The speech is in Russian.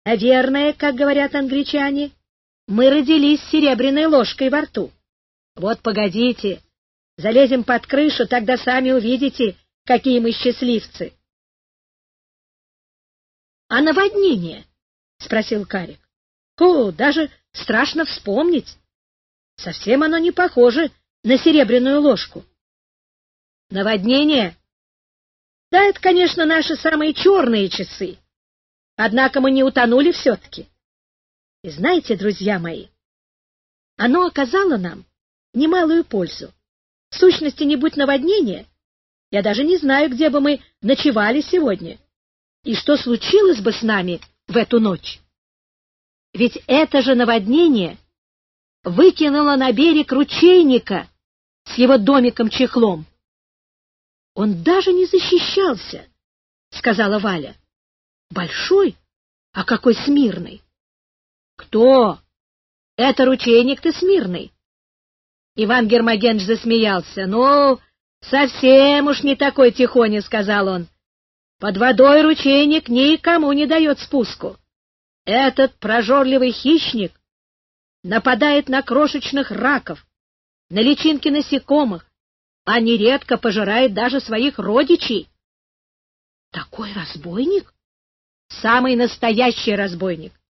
Наверное, как говорят англичане, мы родились с серебряной ложкой во рту. Вот погодите, залезем под крышу, тогда сами увидите, какие мы счастливцы. — А наводнение? — спросил Карик. — даже страшно вспомнить. Совсем оно не похоже на серебряную ложку. — Наводнение? Да, это, конечно, наши самые черные часы. Однако мы не утонули все-таки. И знаете, друзья мои, оно оказало нам немалую пользу. В сущности, не будь наводнения, я даже не знаю, где бы мы ночевали сегодня, и что случилось бы с нами в эту ночь. Ведь это же наводнение выкинуло на берег ручейника с его домиком-чехлом. Он даже не защищался, — сказала Валя. Большой, а какой смирный. Кто? Это ручейник-то смирный. Иван Гермогенович засмеялся. Ну, совсем уж не такой тихоня, — сказал он. Под водой ручейник никому не дает спуску. Этот прожорливый хищник нападает на крошечных раков, на личинки насекомых, а нередко пожирает даже своих родичей. Такой разбойник? Самый настоящий разбойник.